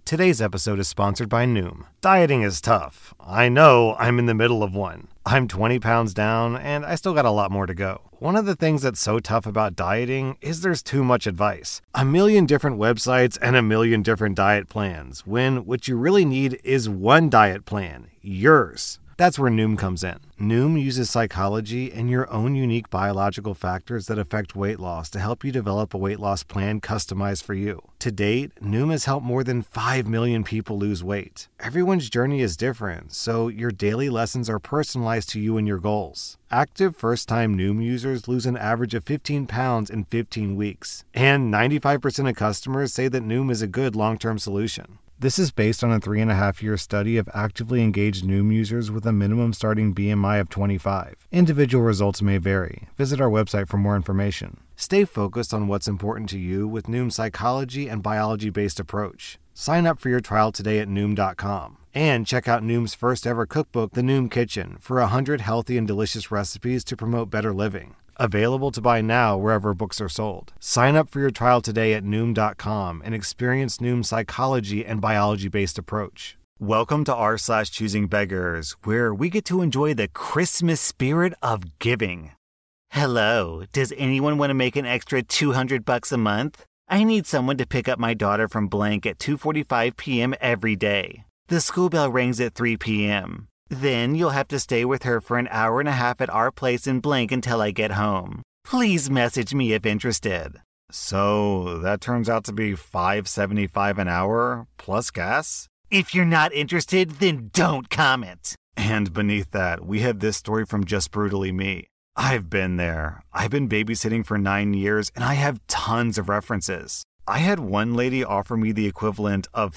Today's episode is sponsored by Noom. Dieting is tough. I know, I'm in the middle of one. I'm 20 pounds down, and I still got a lot more to go. One of the things that's so tough about dieting is there's too much advice. A million different websites and a million different diet plans, when what you really need is one diet plan, yours. That's where Noom comes in. Noom uses psychology and your own unique biological factors that affect weight loss to help you develop a weight loss plan customized for you. To date, Noom has helped more than 5 million people lose weight. Everyone's journey is different, so your daily lessons are personalized to you and your goals. Active first-time Noom users lose an average of 15 pounds in 15 weeks. And 95% of customers say that Noom is a good long-term solution. This is based on a 3.5-year study of actively engaged Noom users with a minimum starting BMI of 25. Individual results may vary. Visit our website for more information. Stay focused on what's important to you with Noom's psychology and biology-based approach. Sign up for your trial today at Noom.com. And check out Noom's first ever cookbook, The Noom Kitchen, for 100 healthy and delicious recipes to promote better living. Available to buy now wherever books are sold. Sign up for your trial today at Noom.com and experience Noom's psychology and biology-based approach. Welcome to r/Choosing Beggars, where we get to enjoy the Christmas spirit of giving. Hello, does anyone want to make an extra $200 a month? I need someone to pick up my daughter from blank at 2:45 p.m. every day. The school bell rings at 3 p.m. Then you'll have to stay with her for an hour and a half at our place in blank until I get home. Please message me if interested. So that turns out to be $5.75 an hour plus gas? If you're not interested, then don't comment. And beneath that, we have this story from Just Brutally Me. I've been there. I've been babysitting for 9 years, and I have tons of references. I had one lady offer me the equivalent of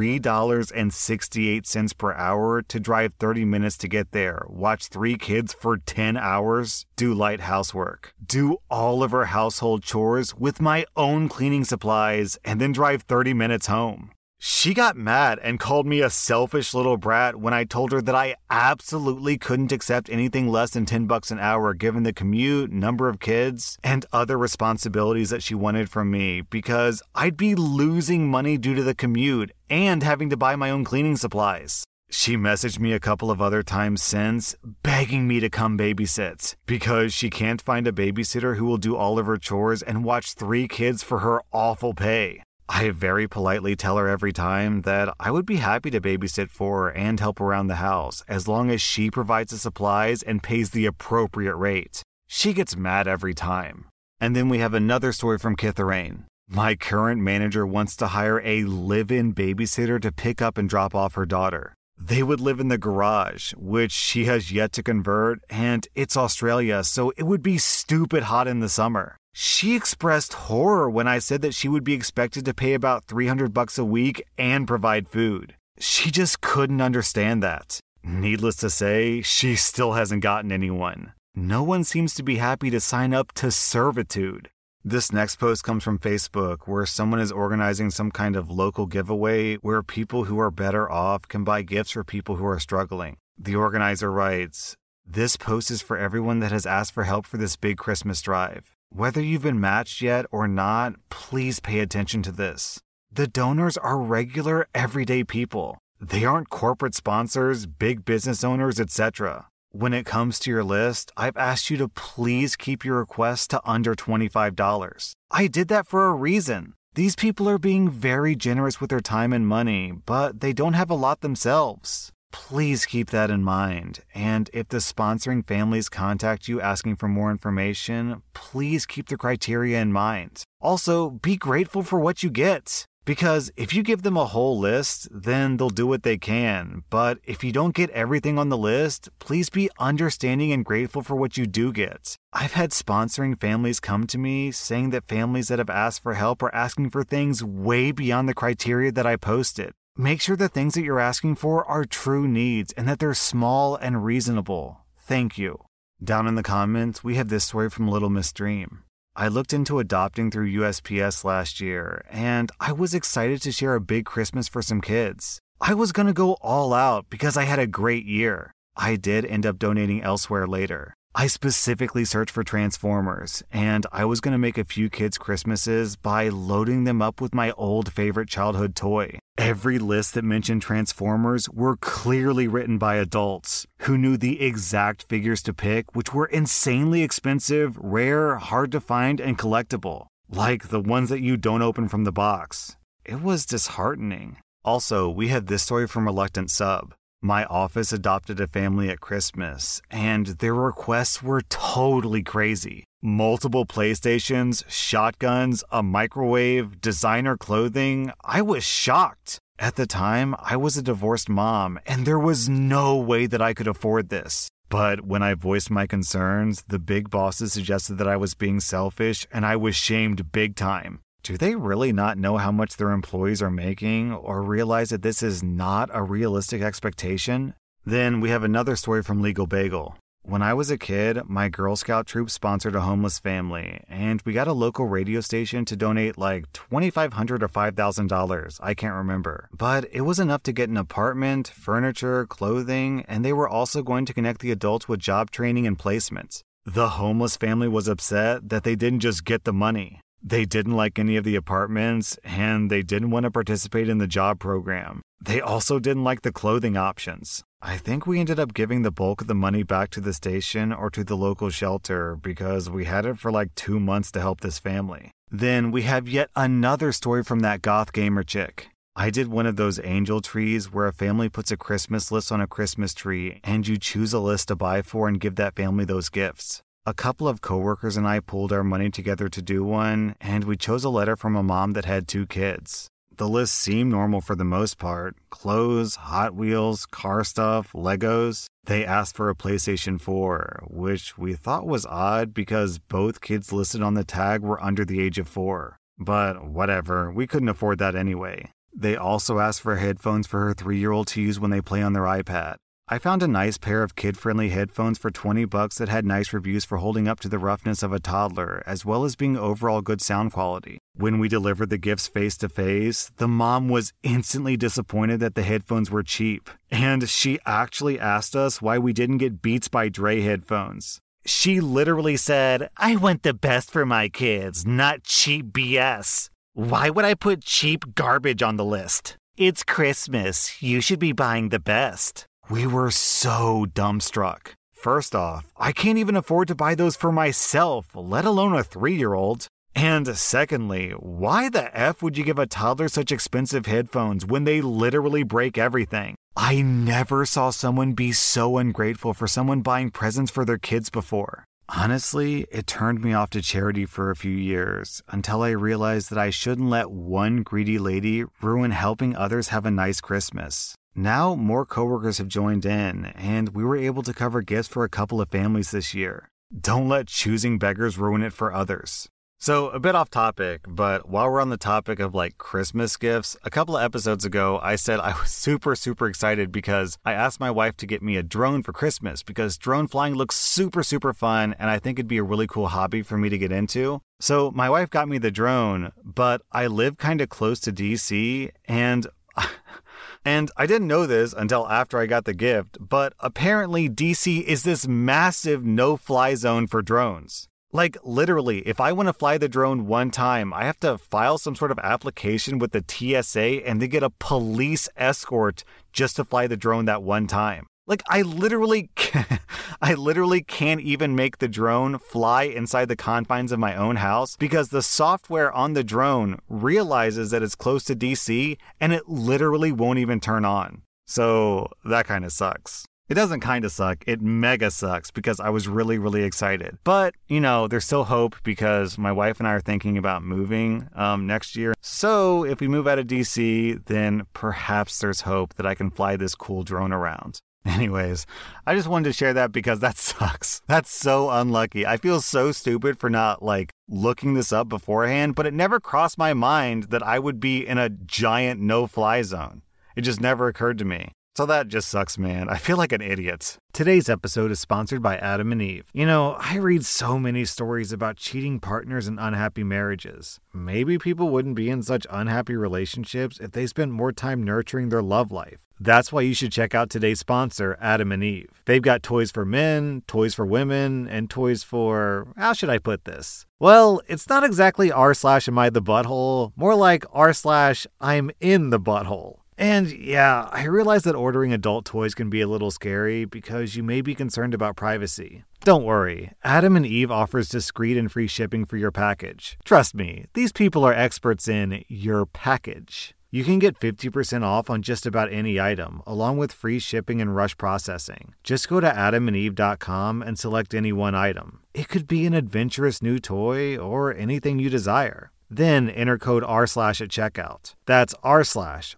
$3.68 per hour to drive 30 minutes to get there, watch 3 kids for 10 hours, do light housework, do all of her household chores with my own cleaning supplies, and then drive 30 minutes home. She got mad and called me a selfish little brat when I told her that I absolutely couldn't accept anything less than $10 an hour given the commute, number of kids, and other responsibilities that she wanted from me because I'd be losing money due to the commute and having to buy my own cleaning supplies. She messaged me a couple of other times since, begging me to come babysit because she can't find a babysitter who will do all of her chores and watch 3 kids for her awful pay. I very politely tell her every time that I would be happy to babysit for her and help around the house as long as she provides the supplies and pays the appropriate rate. She gets mad every time. And then we have another story from Kitharane. My current manager wants to hire a live-in babysitter to pick up and drop off her daughter. They would live in the garage, which she has yet to convert, and it's Australia, so it would be stupid hot in the summer. She expressed horror when I said that she would be expected to pay about $300 a week and provide food. She just couldn't understand that. Needless to say, she still hasn't gotten anyone. No one seems to be happy to sign up to servitude. This next post comes from Facebook, where someone is organizing some kind of local giveaway where people who are better off can buy gifts for people who are struggling. The organizer writes, "This post is for everyone that has asked for help for this big Christmas drive. Whether you've been matched yet or not, please pay attention to this. The donors are regular, everyday people. They aren't corporate sponsors, big business owners, etc. When it comes to your list, I've asked you to please keep your request to under $25. I did that for a reason. These people are being very generous with their time and money, but they don't have a lot themselves. Please keep that in mind. And if the sponsoring families contact you asking for more information, please keep the criteria in mind. Also, be grateful for what you get. Because if you give them a whole list, then they'll do what they can. But if you don't get everything on the list, please be understanding and grateful for what you do get. I've had sponsoring families come to me saying that families that have asked for help are asking for things way beyond the criteria that I posted. Make sure the things that you're asking for are true needs and that they're small and reasonable. Thank you." Down in the comments, we have this story from Little Miss Dream. "I looked into adopting through USPS last year, and I was excited to share a big Christmas for some kids. I was going to go all out because I had a great year. I did end up donating elsewhere later. I specifically searched for Transformers, and I was going to make a few kids' Christmases by loading them up with my old favorite childhood toy. Every list that mentioned Transformers were clearly written by adults who knew the exact figures to pick, which were insanely expensive, rare, hard to find, and collectible, like the ones that you don't open from the box. It was disheartening. Also, we had this story from Reluctant Sub. My office adopted a family at Christmas, and their requests were totally crazy. Multiple PlayStations, shotguns, a microwave, designer clothing. I was shocked. At the time, I was a divorced mom, and there was no way that I could afford this. But when I voiced my concerns, the big bosses suggested that I was being selfish, and I was shamed big time. Do they really not know how much their employees are making or realize that this is not a realistic expectation? Then we have another story from Legal Bagel. When I was a kid, my Girl Scout troop sponsored a homeless family, and we got a local radio station to donate like $2,500 or $5,000, I can't remember. But it was enough to get an apartment, furniture, clothing, and they were also going to connect the adults with job training and placement. The homeless family was upset that they didn't just get the money. They didn't like any of the apartments, and they didn't want to participate in the job program. They also didn't like the clothing options. I think we ended up giving the bulk of the money back to the station or to the local shelter because we had it for like 2 months to help this family. Then we have yet another story from that goth gamer chick. I did one of those angel trees where a family puts a Christmas list on a Christmas tree and you choose a list to buy for and give that family those gifts. A couple of coworkers and I pulled our money together to do one, and we chose a letter from a mom that had 2 kids. The list seemed normal for the most part. Clothes, Hot Wheels, car stuff, Legos. They asked for a PlayStation 4, which we thought was odd because both kids listed on the tag were under the age of 4. But whatever, we couldn't afford that anyway. They also asked for headphones for her 3-year-old to use when they play on their iPad. I found a nice pair of kid-friendly headphones for $20 that had nice reviews for holding up to the roughness of a toddler, as well as being overall good sound quality. When we delivered the gifts face-to-face, the mom was instantly disappointed that the headphones were cheap, and she actually asked us why we didn't get Beats by Dre headphones. She literally said, "I want the best for my kids, not cheap BS. Why would I put cheap garbage on the list? It's Christmas. You should be buying the best." We were so dumbstruck. First off, I can't even afford to buy those for myself, let alone a 3-year-old. And secondly, why the F would you give a toddler such expensive headphones when they literally break everything? I never saw someone be so ungrateful for someone buying presents for their kids before. Honestly, it turned me off to charity for a few years until I realized that I shouldn't let one greedy lady ruin helping others have a nice Christmas. Now, more coworkers have joined in, and we were able to cover gifts for a couple of families this year. Don't let choosing beggars ruin it for others. So, a bit off topic, but while we're on the topic of Christmas gifts, a couple of episodes ago, I said I was super excited because I asked my wife to get me a drone for Christmas because drone flying looks super fun, and I think it'd be a really cool hobby for me to get into. So, my wife got me the drone, but I live kind of close to DC, and I didn't know this until after I got the gift, but apparently DC is this massive no-fly zone for drones. Literally, if I want to fly the drone one time, I have to file some sort of application with the TSA and then get a police escort just to fly the drone that one time. I literally can't even make the drone fly inside the confines of my own house because the software on the drone realizes that it's close to DC and it literally won't even turn on. So that kind of sucks. It doesn't kind of suck, it mega sucks because I was really excited. But, there's still hope because my wife and I are thinking about moving next year. So if we move out of DC, then perhaps there's hope that I can fly this cool drone around. Anyways, I just wanted to share that because that sucks. That's so unlucky. I feel so stupid for not looking this up beforehand, but it never crossed my mind that I would be in a giant no-fly zone. It just never occurred to me. So that just sucks, man. I feel like an idiot. Today's episode is sponsored by Adam and Eve. I read so many stories about cheating partners and unhappy marriages. Maybe people wouldn't be in such unhappy relationships if they spent more time nurturing their love life. That's why you should check out today's sponsor, Adam and Eve. They've got toys for men, toys for women, and toys for, how should I put this? Well, it's not exactly r/am I the butthole, more like r/I'm in the butthole. And yeah, I realize that ordering adult toys can be a little scary because you may be concerned about privacy. Don't worry, Adam and Eve offers discreet and free shipping for your package. Trust me, these people are experts in your package. You can get 50% off on just about any item, along with free shipping and rush processing. Just go to adamandeve.com and select any one item. It could be an adventurous new toy or anything you desire. Then enter code r/ at checkout. That's r/RSLASH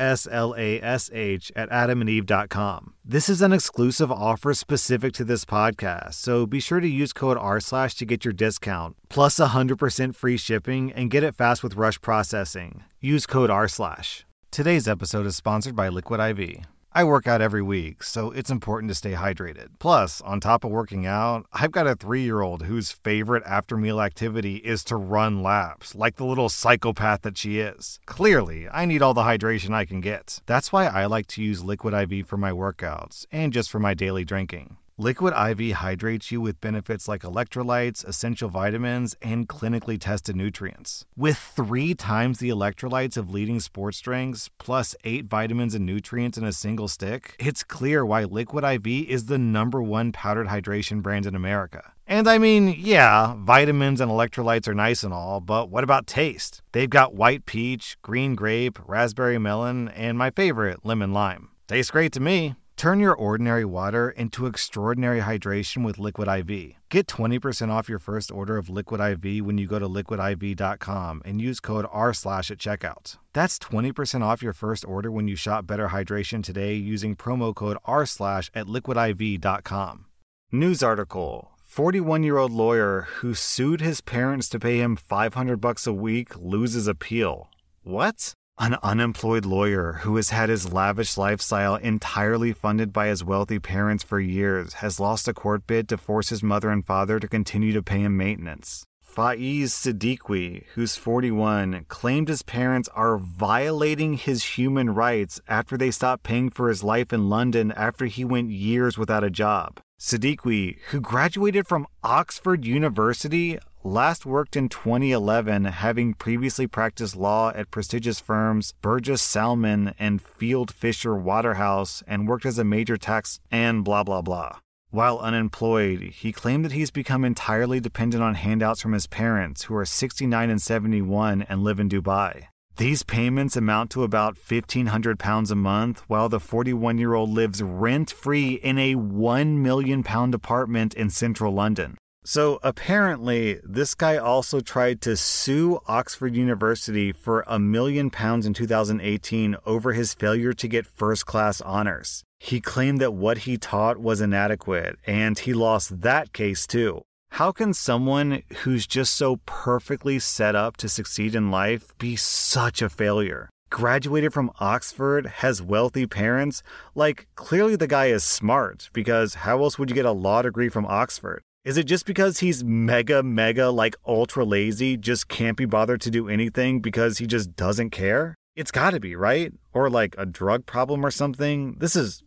at adamandeve.com. This is an exclusive offer specific to this podcast, so be sure to use code r/ to get your discount, plus 100% free shipping, and get it fast with rush processing. Use code r/. Today's episode is sponsored by Liquid IV. I work out every week, so it's important to stay hydrated. Plus, on top of working out, I've got a 3-year-old whose favorite after-meal activity is to run laps, like the little psychopath that she is. Clearly, I need all the hydration I can get. That's why I like to use Liquid IV for my workouts, and just for my daily drinking. Liquid IV hydrates you with benefits like electrolytes, essential vitamins, and clinically tested nutrients. With 3 times the electrolytes of leading sports drinks, plus 8 vitamins and nutrients in a single stick, it's clear why Liquid IV is the #1 powdered hydration brand in America. And I mean, yeah, vitamins and electrolytes are nice and all, but what about taste? They've got white peach, green grape, raspberry melon, and my favorite, lemon lime. Tastes great to me. Turn your ordinary water into extraordinary hydration with Liquid IV. Get 20% off your first order of Liquid IV when you go to liquidiv.com and use code r/ at checkout. That's 20% off your first order when you shop Better Hydration today using promo code r/ at liquidiv.com. News article: 41-year-old lawyer who sued his parents to pay him $500 a week loses appeal. What? An unemployed lawyer who has had his lavish lifestyle entirely funded by his wealthy parents for years has lost a court bid to force his mother and father to continue to pay him maintenance. Faiz Siddiqui, who's 41, claimed his parents are violating his human rights after they stopped paying for his life in London after he went years without a job. Siddiqui, who graduated from Oxford University, last worked in 2011, having previously practiced law at prestigious firms Burgess Salmon and Field Fisher Waterhouse, and worked as a major tax and blah blah blah. While unemployed, he claimed that he's become entirely dependent on handouts from his parents, who are 69 and 71 and live in Dubai. These payments amount to about £1,500 a month, while the 41-year-old lives rent-free in a £1 million apartment in central London. So apparently, this guy also tried to sue Oxford University for £1 million in 2018 over his failure to get first-class honors. He claimed that what he taught was inadequate, and he lost that case too. How can someone who's just so perfectly set up to succeed in life be such a failure? Graduated from Oxford, has wealthy parents? Like, clearly the guy is smart, because how else would you get a law degree from Oxford? Is it just because he's mega, like ultra lazy, just can't be bothered to do anything because he just doesn't care? It's gotta be, right? Or like a drug problem or something? This is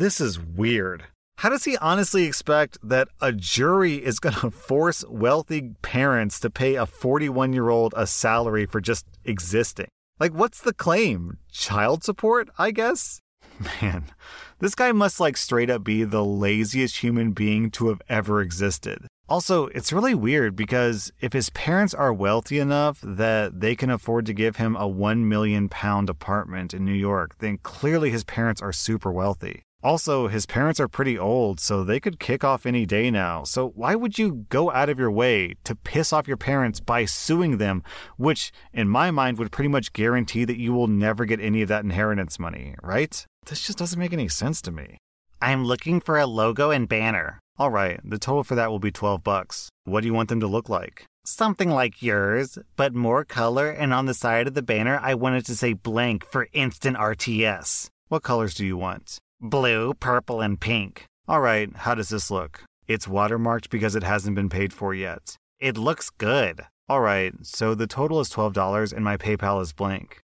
weird. How does he honestly expect that a jury is gonna force wealthy parents to pay a 41-year-old a salary for just existing? Like, what's the claim? Child support, I guess? Man, this guy must straight up be the laziest human being to have ever existed. Also, it's really weird because if his parents are wealthy enough that they can afford to give him a £1 million apartment in New York, then clearly his parents are super wealthy. Also, his parents are pretty old, so they could kick off any day now. So why would you go out of your way to piss off your parents by suing them, which in my mind would pretty much guarantee that you will never get any of that inheritance money, right? This just doesn't make any sense to me. I'm looking for a logo and banner. All right, the total for that will be $12. What do you want them to look like? Something like yours, but more color, and on the side of the banner, I wanted to say blank for instant RTS. What colors do you want? Blue, purple, and pink. All right, how does this look? It's watermarked because it hasn't been paid for yet. It looks good. All right, so the total is $12 and my PayPal is blank.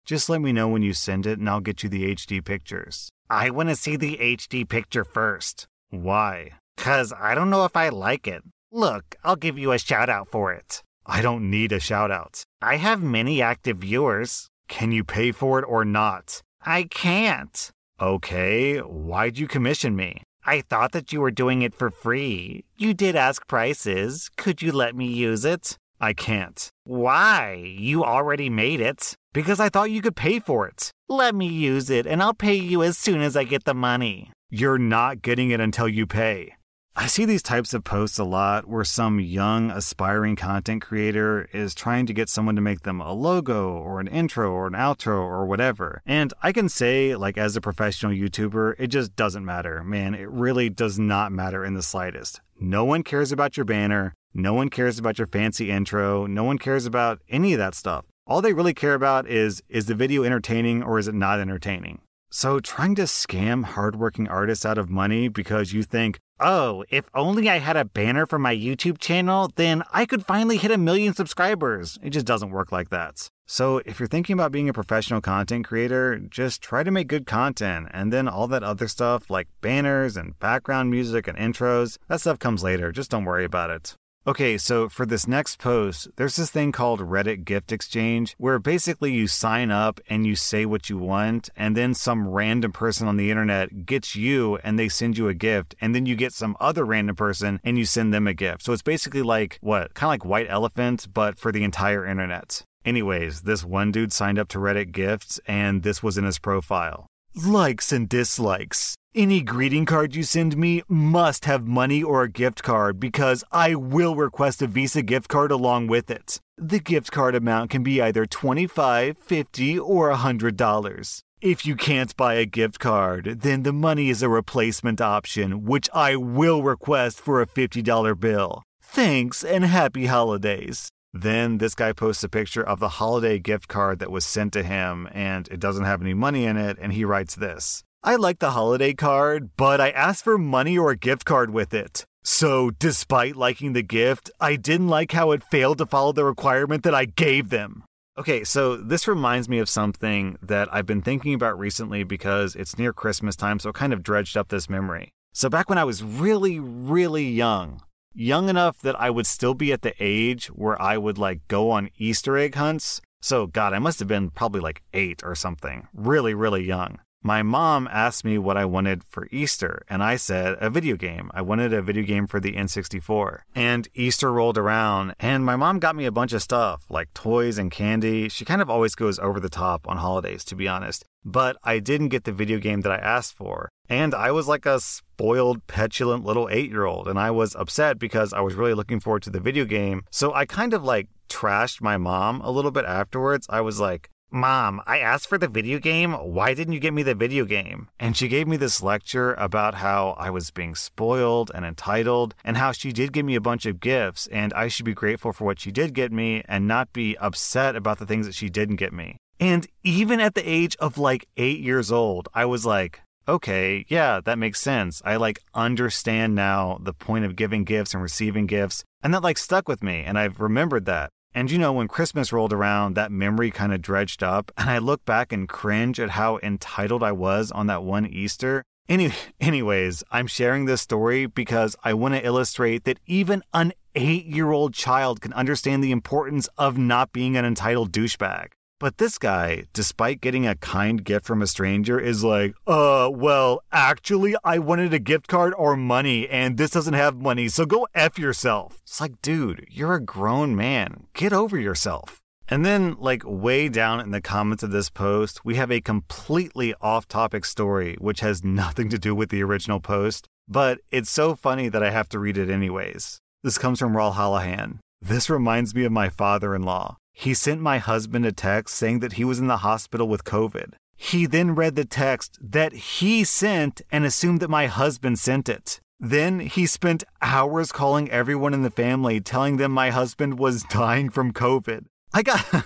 Just let me know when you send it and I'll get you the HD pictures. I want to see the HD picture first. Why? 'Cause I don't know if I like it. Look, I'll give you a shout out for it. I don't need a shout out. I have many active viewers. Can you pay for it or not? I can't. Okay, why'd you commission me? I thought that you were doing it for free. You did ask prices. Could you let me use it? I can't. Why? You already made it. Because I thought you could pay for it. Let me use it and I'll pay you as soon as I get the money. You're not getting it until you pay. I see these types of posts a lot where some young, aspiring content creator is trying to get someone to make them a logo or an intro or an outro or whatever. And I can say, like, as a professional YouTuber, it just doesn't matter. Man, it really does not matter in the slightest. No one cares about your banner. No one cares about your fancy intro. No one cares about any of that stuff. All they really care about is the video entertaining or is it not entertaining? So trying to scam hardworking artists out of money because you think, oh, if only I had a banner for my YouTube channel, then I could finally hit 1 million subscribers. It just doesn't work like that. So if you're thinking about being a professional content creator, just try to make good content. And then all that other stuff like banners and background music and intros, that stuff comes later. Just don't worry about it. Okay, so for this next post, there's this thing called Reddit Gift Exchange, where basically you sign up and you say what you want, and then some random person on the internet gets you and they send you a gift, and then you get some other random person and you send them a gift. So it's basically like, kind of like White Elephant, but for the entire internet. Anyways, this one dude signed up to Reddit Gifts, and this was in his profile. Likes and dislikes. Any greeting card you send me must have money or a gift card because I will request a Visa gift card along with it. The gift card amount can be either $25, $50, or $100. If you can't buy a gift card, then the money is a replacement option, which I will request for a $50 bill. Thanks and happy holidays. Then this guy posts a picture of the holiday gift card that was sent to him, and it doesn't have any money in it, and he writes this. I like the holiday card, but I asked for money or a gift card with it. So, despite liking the gift, I didn't like how it failed to follow the requirement that I gave them. Okay, so this reminds me of something that I've been thinking about recently because it's near Christmas time, so it kind of dredged up this memory. So back when I was really, really young enough that I would still be at the age where I would go on Easter egg hunts. So God, I must have been probably 8 or something. Really, really young. My mom asked me what I wanted for Easter, and I said a video game. I wanted a video game for the N64. And Easter rolled around, and my mom got me a bunch of stuff, like toys and candy. She kind of always goes over the top on holidays, to be honest. But I didn't get the video game that I asked for. And I was like a spoiled, petulant little 8-year-old, and I was upset because I was really looking forward to the video game. So I kind of trashed my mom a little bit afterwards. I was like, Mom, I asked for the video game. Why didn't you get me the video game? And she gave me this lecture about how I was being spoiled and entitled and how she did give me a bunch of gifts and I should be grateful for what she did get me and not be upset about the things that she didn't get me. And even at the age of 8 years old, I was like, okay, yeah, that makes sense. I understand now the point of giving gifts and receiving gifts. And that stuck with me and I've remembered that. And when Christmas rolled around, that memory kind of dredged up, and I look back and cringe at how entitled I was on that one Easter. Anyways, I'm sharing this story because I want to illustrate that even an 8-year-old child can understand the importance of not being an entitled douchebag. But this guy, despite getting a kind gift from a stranger, is like, well, actually, I wanted a gift card or money, and this doesn't have money, so go F yourself. It's like, dude, you're a grown man. Get over yourself. And then, way down in the comments of this post, we have a completely off-topic story, which has nothing to do with the original post, but it's so funny that I have to read it anyways. This comes from Raul Hallahan. This reminds me of my father-in-law. He sent my husband a text saying that he was in the hospital with COVID. He then read the text that he sent and assumed that my husband sent it. Then he spent hours calling everyone in the family, telling them my husband was dying from COVID. I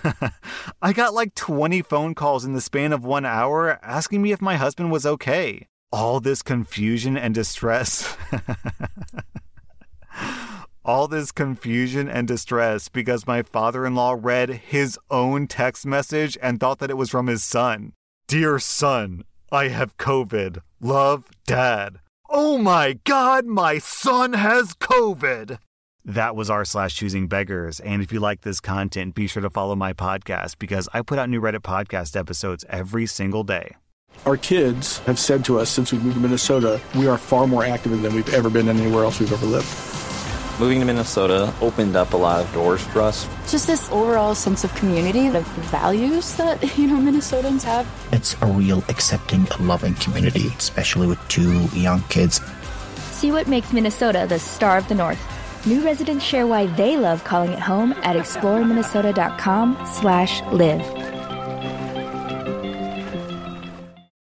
got 20 phone calls in the span of 1 hour asking me if my husband was okay. All this confusion and distress. All this confusion and distress because my father-in-law read his own text message and thought that it was from his son. Dear son, I have COVID. Love, Dad. Oh my God, my son has COVID. That was r/choosing beggars. And if you like this content, be sure to follow my podcast because I put out new Reddit podcast episodes every single day. Our kids have said to us since we moved to Minnesota, we are far more active than we've ever been anywhere else we've ever lived. Moving to Minnesota opened up a lot of doors for us. Just this overall sense of community, the values that, Minnesotans have. It's a real accepting and loving community, especially with 2 young kids. See what makes Minnesota the star of the North. New residents share why they love calling it home at exploreminnesota.com/live.